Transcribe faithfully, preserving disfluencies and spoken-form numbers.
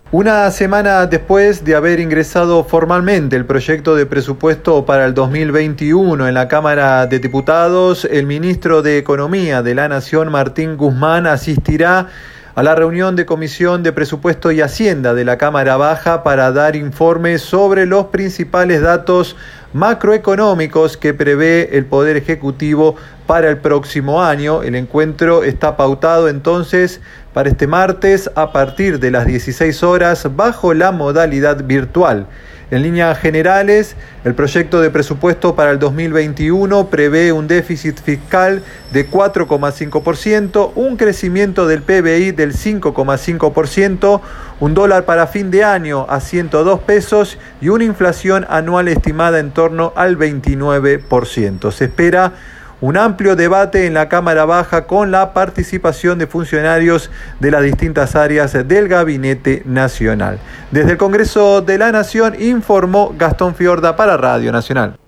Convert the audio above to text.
Una semana después de haber ingresado formalmente el proyecto de presupuesto para el dos mil veintiuno en la Cámara de Diputados, el ministro de Economía de la Nación, Martín Guzmán, asistirá a la reunión de Comisión de Presupuesto y Hacienda de la Cámara Baja para dar informes sobre los principales datos macroeconómicos que prevé el Poder Ejecutivo para el próximo año. El encuentro está pautado entonces para este martes a partir de las dieciséis horas bajo la modalidad virtual. En líneas generales, el proyecto de presupuesto para el dos mil veintiuno prevé un déficit fiscal de cuatro coma cinco por ciento, un crecimiento del P B I del cinco coma cinco por ciento, un dólar para fin de año a ciento dos pesos y una inflación anual estimada en torno al veintinueve por ciento. Se espera un amplio debate en la Cámara Baja con la participación de funcionarios de las distintas áreas del Gabinete Nacional. Desde el Congreso de la Nación informó Gastón Fiorda para Radio Nacional.